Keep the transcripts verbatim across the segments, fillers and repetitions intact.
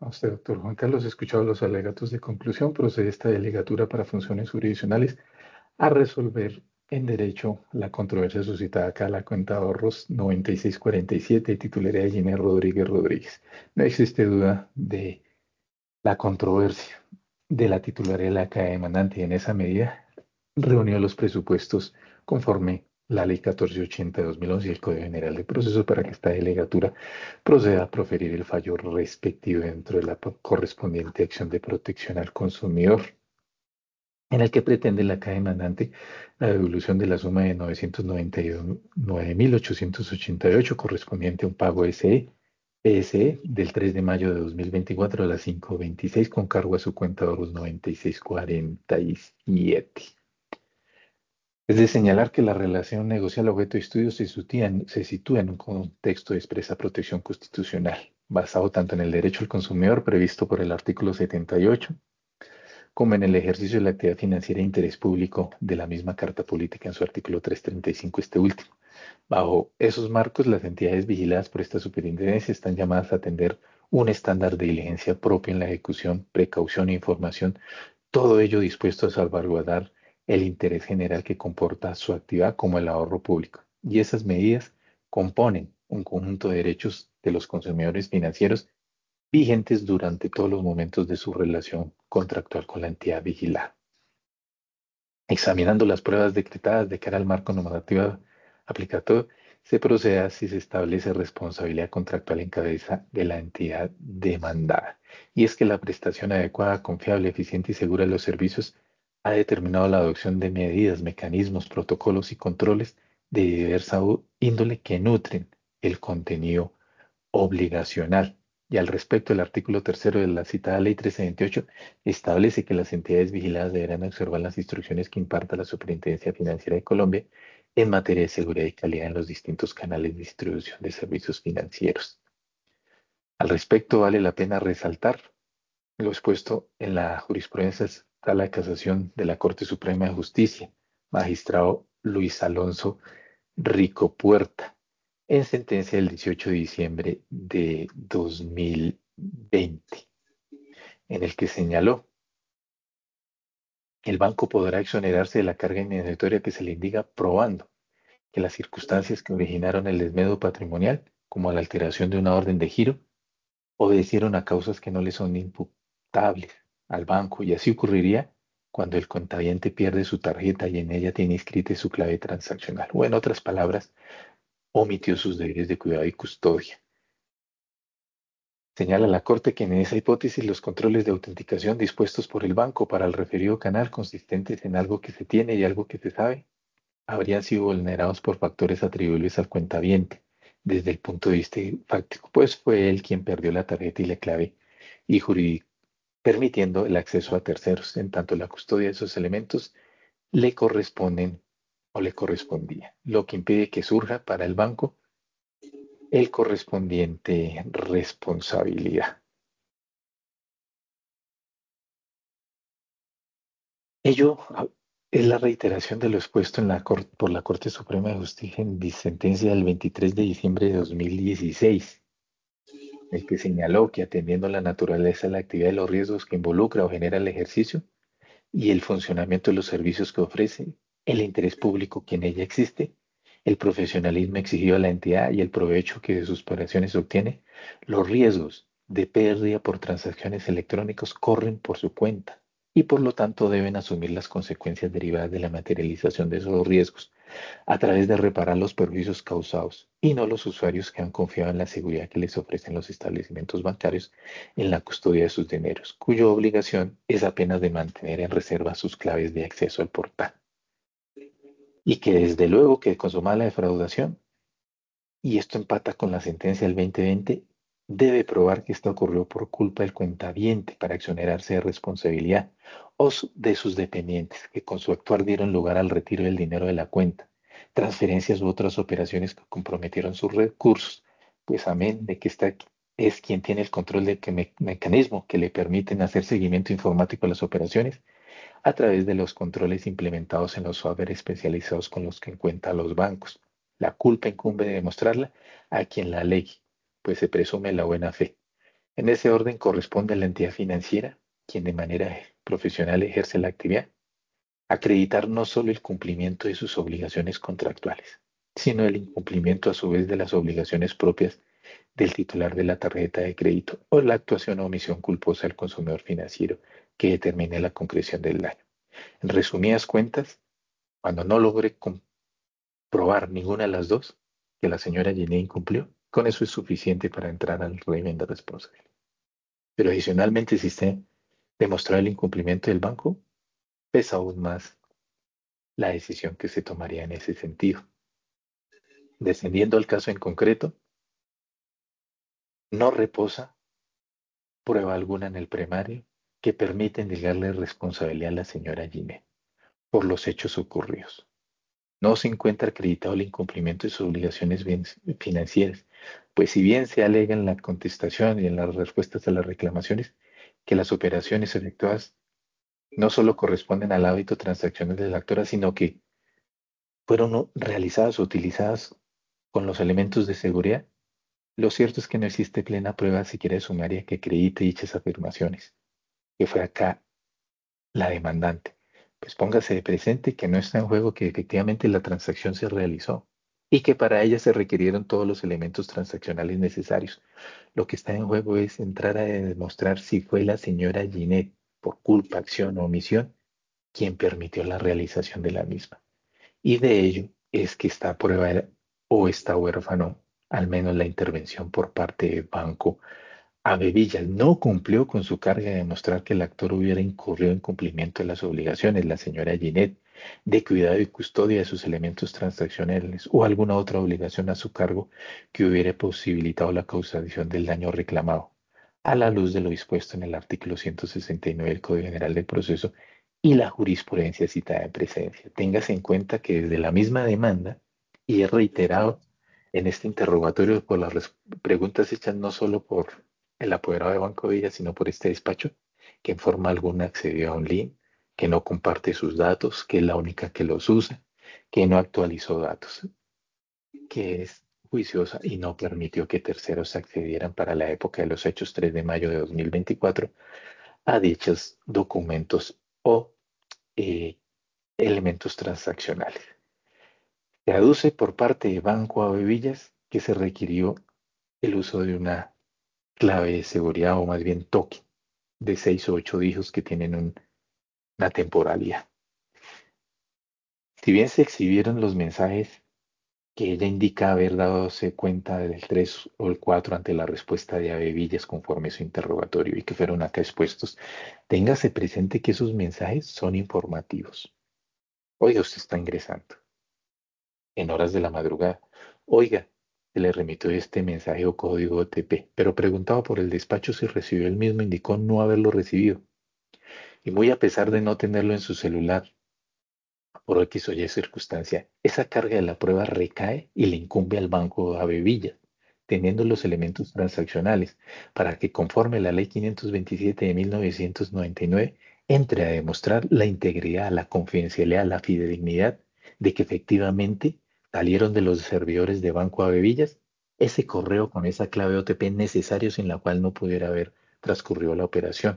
A usted, doctor Juan Carlos, he escuchado los alegatos de conclusión. Procede esta delegatura para funciones jurisdiccionales a resolver en derecho la controversia suscitada acá a la cuenta de ahorros noventa y seis cuarenta y siete, titularidad de Ginés Rodríguez Rodríguez. No existe duda de la controversia de la titularidad de la caja demandante y en esa medida reunió los presupuestos conforme la Ley catorce ochenta de dos mil once y el Código General de Procesos para que esta delegatura proceda a proferir el fallo respectivo dentro de la correspondiente acción de protección al consumidor, en el que pretende la caja demandante la devolución de la suma de novecientos noventa y nueve mil ochocientos ochenta y ocho correspondiente a un pago S E, P S E del tres de mayo de dos mil veinticuatro a las cinco veintiséis con cargo a su cuenta de ahorros noventa y seis cuarenta y siete. Es de señalar que la relación negocial objeto de estudio se, sitúa en- se sitúa en un contexto de expresa protección constitucional, basado tanto en el derecho al consumidor previsto por el artículo setenta y ocho, como en el ejercicio de la actividad financiera de interés público de la misma Carta Política en su artículo trescientos treinta y cinco, este último. Bajo esos marcos, las entidades vigiladas por esta superintendencia están llamadas a atender un estándar de diligencia propio en la ejecución, precaución e información, todo ello dispuesto a salvaguardar el interés general que comporta su actividad como el ahorro público. Y esas medidas componen un conjunto de derechos de los consumidores financieros vigentes durante todos los momentos de su relación contractual con la entidad vigilada. Examinando las pruebas decretadas de cara al marco normativo aplicatorio, se procede a si se establece responsabilidad contractual en cabeza de la entidad demandada. Y es que la prestación adecuada, confiable, eficiente y segura de los servicios ha determinado la adopción de medidas, mecanismos, protocolos y controles de diversa índole que nutren el contenido obligacional. Y al respecto, el artículo tercero de la citada Ley trescientos veintiocho establece que las entidades vigiladas deberán observar las instrucciones que imparta la Superintendencia Financiera de Colombia en materia de seguridad y calidad en los distintos canales de distribución de servicios financieros. Al respecto, vale la pena resaltar lo expuesto en la jurisprudencia de Sala de Casación de la Corte Suprema de Justicia, magistrado Luis Alonso Rico Puerta, en sentencia del dieciocho de diciembre de dos mil veinte, en el que señaló que el banco podrá exonerarse de la carga indemnitoria que se le indica probando que las circunstancias que originaron el desmedo patrimonial, como la alteración de una orden de giro, obedecieron a causas que no le son imputables al banco y así ocurriría cuando el contabiente pierde su tarjeta y en ella tiene inscrita su clave transaccional o en otras palabras, omitió sus deberes de cuidado y custodia. Señala la Corte que en esa hipótesis los controles de autenticación dispuestos por el banco para el referido canal consistentes en algo que se tiene y algo que se sabe habrían sido vulnerados por factores atribuibles al cuentaviente desde el punto de vista fáctico, pues fue él quien perdió la tarjeta y la clave y jurídico, permitiendo el acceso a terceros, en tanto la custodia de esos elementos le corresponden o le correspondía, lo que impide que surja para el banco el correspondiente responsabilidad. Ello ah, es la reiteración de lo expuesto en la cor- por la Corte Suprema de Justicia en di- sentencia del veintitrés de diciembre de dos mil dieciséis, el que señaló que atendiendo a la naturaleza de la actividad y los riesgos que involucra o genera el ejercicio y el funcionamiento de los servicios que ofrece, el interés público que en ella existe, el profesionalismo exigido a la entidad y el provecho que de sus operaciones obtiene, los riesgos de pérdida por transacciones electrónicas corren por su cuenta y por lo tanto deben asumir las consecuencias derivadas de la materialización de esos riesgos a través de reparar los perjuicios causados y no los usuarios que han confiado en la seguridad que les ofrecen los establecimientos bancarios en la custodia de sus dineros, cuya obligación es apenas de mantener en reserva sus claves de acceso al portal. Y que desde luego que consumada la defraudación, y esto empata con la sentencia del dos mil veinte, debe probar que esto ocurrió por culpa del cuentaviente para exonerarse de responsabilidad o su- de sus dependientes que con su actuar dieron lugar al retiro del dinero de la cuenta, transferencias u otras operaciones que comprometieron sus recursos, pues amén de que esta es quien tiene el control del que me- mecanismo que le permiten hacer seguimiento informático a las operaciones a través de los controles implementados en los software especializados con los que cuentan los bancos. La culpa incumbe de demostrarla a quien la ley, pues se presume la buena fe. En ese orden corresponde a la entidad financiera, quien de manera profesional ejerce la actividad, acreditar no solo el cumplimiento de sus obligaciones contractuales, sino el incumplimiento a su vez de las obligaciones propias del titular de la tarjeta de crédito o la actuación o omisión culposa del consumidor financiero que determine la concreción del daño. En resumidas cuentas, cuando no logre comprobar ninguna de las dos que la señora Jenny incumplió, con eso es suficiente para entrar al régimen de responsabilidad. Pero adicionalmente, si usted demostró el incumplimiento del banco, pesa aún más la decisión que se tomaría en ese sentido. Descendiendo al caso en concreto, no reposa prueba alguna en el primario que permite indicarle responsabilidad a la señora Ginette por los hechos ocurridos. No se encuentra acreditado el incumplimiento de sus obligaciones financieras, pues si bien se alega en la contestación y en las respuestas a las reclamaciones que las operaciones efectuadas no solo corresponden al hábito transaccional de la actora, sino que fueron realizadas o utilizadas con los elementos de seguridad, lo cierto es que no existe plena prueba siquiera sumaria que acredite dichas afirmaciones, que fue acá la demandante. Pues póngase de presente que no está en juego que efectivamente la transacción se realizó y que para ella se requirieron todos los elementos transaccionales necesarios. Lo que está en juego es entrar a demostrar si fue la señora Ginette, por culpa, acción o omisión, quien permitió la realización de la misma. Y de ello es que está a prueba o está huérfano, al menos la intervención por parte del banco. Villas no cumplió con su carga de demostrar que el actor hubiera incurrido en cumplimiento de las obligaciones, la señora Ginette, de cuidado y custodia de sus elementos transaccionales o alguna otra obligación a su cargo que hubiera posibilitado la causación del daño reclamado, a la luz de lo dispuesto en el artículo ciento sesenta y nueve del Código General del Proceso y la jurisprudencia citada en precedencia. Téngase en cuenta que desde la misma demanda, y es reiterado en este interrogatorio por las res- preguntas hechas no solo por el apoderado de Banco Villa, sino por este despacho, que en forma alguna accedió a un link, que no comparte sus datos, que es la única que los usa, que no actualizó datos, que es juiciosa y no permitió que terceros accedieran para la época de los hechos tres de mayo de dos mil veinticuatro a dichos documentos o eh, elementos transaccionales. Se aduce por parte de Banco Avevillas que se requirió el uso de una clave de seguridad o más bien token de seis o ocho dígitos que tienen un- una temporalidad. Si bien se exhibieron los mensajes que ella indica haber dadose cuenta del tres o el cuatro ante la respuesta de Avevillas conforme su interrogatorio y que fueron acá expuestos, téngase presente que esos mensajes son informativos. Oiga, usted está ingresando en horas de la madrugada. Oiga, se le remitió este mensaje o código O T P, pero preguntaba por el despacho si recibió el mismo, indicó no haberlo recibido. Y muy a pesar de no tenerlo en su celular, por X o Y circunstancia, esa carga de la prueba recae y le incumbe al banco a Bebilla, teniendo los elementos transaccionales para que conforme la ley quinientos veintisiete de mil novecientos noventa y nueve entre a demostrar la integridad, la confidencialidad, la fidedignidad de que efectivamente salieron de los servidores de Banco Avevillas ese correo con esa clave O T P necesario sin la cual no pudiera haber transcurrido la operación.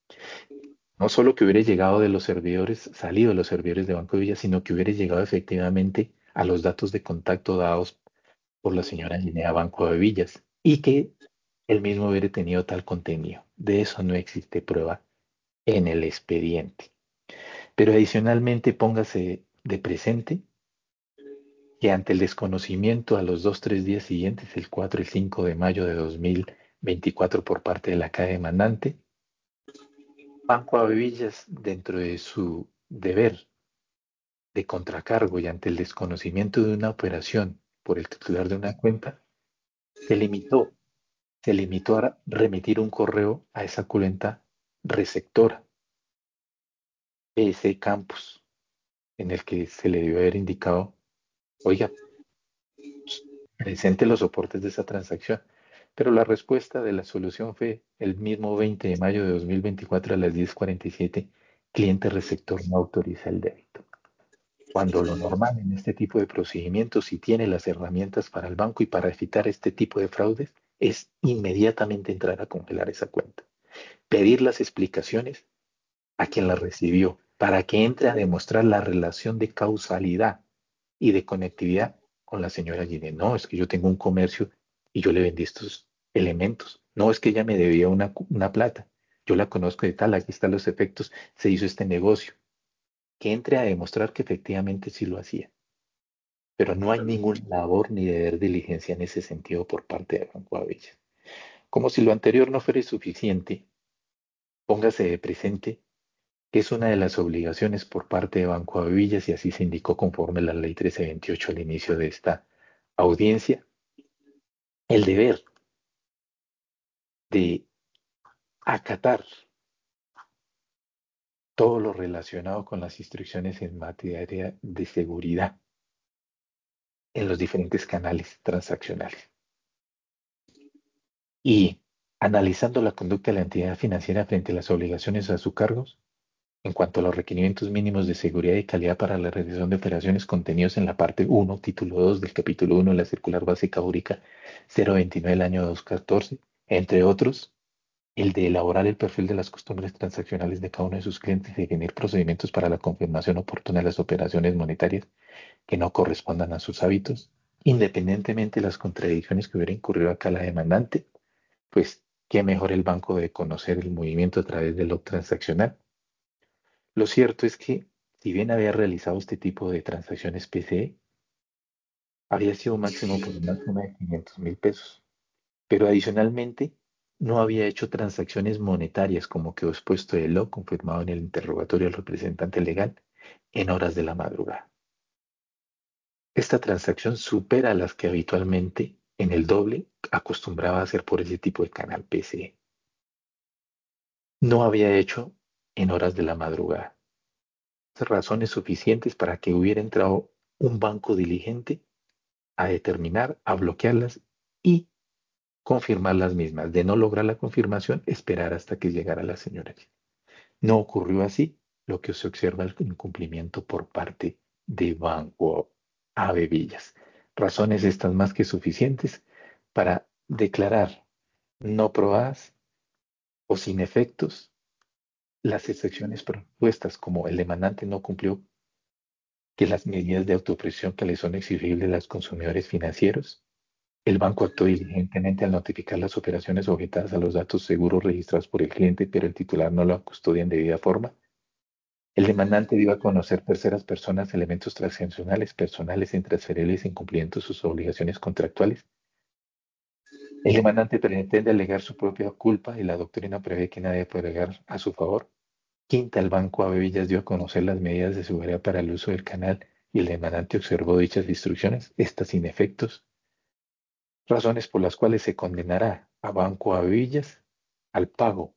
No solo que hubiera llegado de los servidores, salido de los servidores de Banco de Villa, sino que hubiera llegado efectivamente a los datos de contacto dados por la señora Linnea Banco de Villas y que él mismo hubiera tenido tal contenido. De eso no existe prueba en el expediente. Pero adicionalmente póngase de presente que ante el desconocimiento a los dos, tres días siguientes, el cuatro y cinco de mayo de dos mil veinticuatro por parte de la caja demandante, Banco Avevillas, dentro de su deber de contracargo y ante el desconocimiento de una operación por el titular de una cuenta, se limitó, se limitó a remitir un correo a esa cuenta receptora, P S Campus, en el que se le debió haber indicado, oiga, presente los soportes de esa transacción. Pero la respuesta de la solución fue el mismo veinte de mayo de dos mil veinticuatro a las diez cuarenta y siete, cliente receptor no autoriza el débito. Cuando lo normal en este tipo de procedimientos, si tiene las herramientas para el banco y para evitar este tipo de fraudes, es inmediatamente entrar a congelar esa cuenta, pedir las explicaciones a quien las recibió para que entre a demostrar la relación de causalidad y de conectividad con la señora Ginette. No, es que yo tengo un comercio y yo le vendí estos elementos. No, es que ella me debía una, una plata. Yo la conozco de tal, aquí están los efectos, se hizo este negocio. Que entre a demostrar que efectivamente sí lo hacía. Pero no hay ninguna labor ni deber diligencia en ese sentido por parte de Banco Avillas. Como si lo anterior no fuera suficiente, póngase de presente que es una de las obligaciones por parte de Banco Avillas y así se indicó conforme la Ley trece veintiocho al inicio de esta audiencia, el deber de acatar todo lo relacionado con las instrucciones en materia de seguridad en los diferentes canales transaccionales. Y analizando la conducta de la entidad financiera frente a las obligaciones a su cargo, en cuanto a los requerimientos mínimos de seguridad y calidad para la realización de operaciones contenidos en la parte uno, título dos del capítulo uno de la Circular Básica Única cero veintinueve del año dos mil catorce, entre otros, el de elaborar el perfil de las costumbres transaccionales de cada uno de sus clientes y definir procedimientos para la confirmación oportuna de las operaciones monetarias que no correspondan a sus hábitos, independientemente de las contradicciones que hubiera incurrido acá la demandante, pues qué mejor el banco de conocer el movimiento a través del log transaccional. Lo cierto es que, si bien había realizado este tipo de transacciones P C E, había sido máximo por una suma de quinientos mil pesos, pero adicionalmente no había hecho transacciones monetarias como quedó expuesto el log confirmado en el interrogatorio del representante legal en horas de la madrugada. Esta transacción supera las que habitualmente en el doble acostumbraba a hacer por ese tipo de canal P C E. No había hecho en horas de la madrugada. Razones suficientes para que hubiera entrado un banco diligente a determinar, a bloquearlas y confirmar las mismas. De no lograr la confirmación, esperar hasta que llegara la señora. No ocurrió así, lo que se observa el incumplimiento por parte de Banco Ave Villas. Razones estas más que suficientes para declarar no probadas o sin efectos las excepciones propuestas, como el demandante no cumplió que las medidas de autopresión que le son exigibles a los consumidores financieros. El banco actuó diligentemente al notificar las operaciones objetadas a los datos seguros registrados por el cliente, pero el titular no lo custodia en debida forma. El demandante dio a conocer terceras personas elementos transaccionales, personales e intransferibles en cumplimiento de sus obligaciones contractuales. El demandante pretende alegar su propia culpa y la doctrina prevé que nadie puede alegar a su favor. Quinta, el Banco Avevillas dio a conocer las medidas de seguridad para el uso del canal y el demandante observó dichas instrucciones, estas sin efectos, razones por las cuales se condenará a Banco Avevillas al pago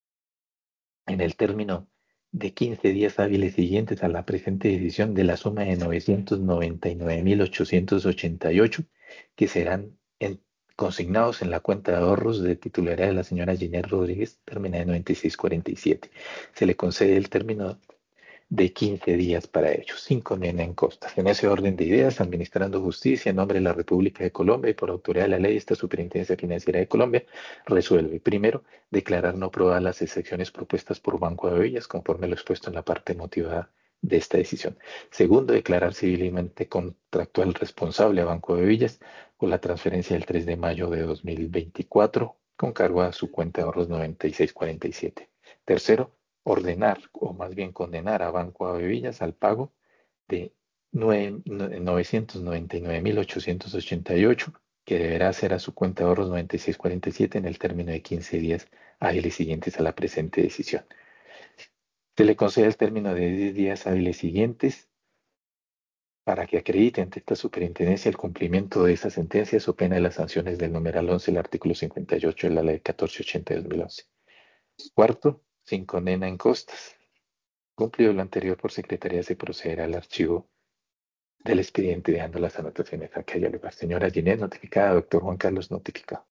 en el término de quince días hábiles siguientes a la presente decisión de la suma de novecientos noventa y nueve mil ochocientos ochenta y ocho que serán en- consignados en la cuenta de ahorros de titularidad de la señora Ginette Rodríguez, terminada en noventa y seis cuarenta y siete. Se le concede el término de quince días para ellos, sin condena en costas. En ese orden de ideas, administrando justicia en nombre de la República de Colombia y por autoridad de la ley, esta Superintendencia Financiera de Colombia resuelve, primero, declarar no aprobadas las excepciones propuestas por Banco de Villas, conforme lo expuesto en la parte motivada de esta decisión. Segundo, declarar civilmente contractual responsable a Banco de Villas por la transferencia del tres de mayo de dos mil veinticuatro con cargo a su cuenta de ahorros noventa y seis cuarenta y siete. Tercero, ordenar o más bien condenar a Banco Avevillas al pago de novecientos noventa y nueve mil ochocientos ochenta y ocho que deberá hacer a su cuenta de ahorros noventa y seis cuarenta y siete en el término de quince días hábiles siguientes a la presente decisión. Se le concede el término de diez días hábiles siguientes para que acredite ante esta superintendencia el cumplimiento de esa sentencia, so pena de las sanciones del numeral once del artículo cincuenta y ocho de la ley catorce ochenta de dos mil once. Cuarto, sin condena en costas. Cumplido lo anterior por secretaría, se procederá al archivo del expediente dejando las anotaciones a que haya lugar. Señora Ginés, notificada. Doctor Juan Carlos, notificado.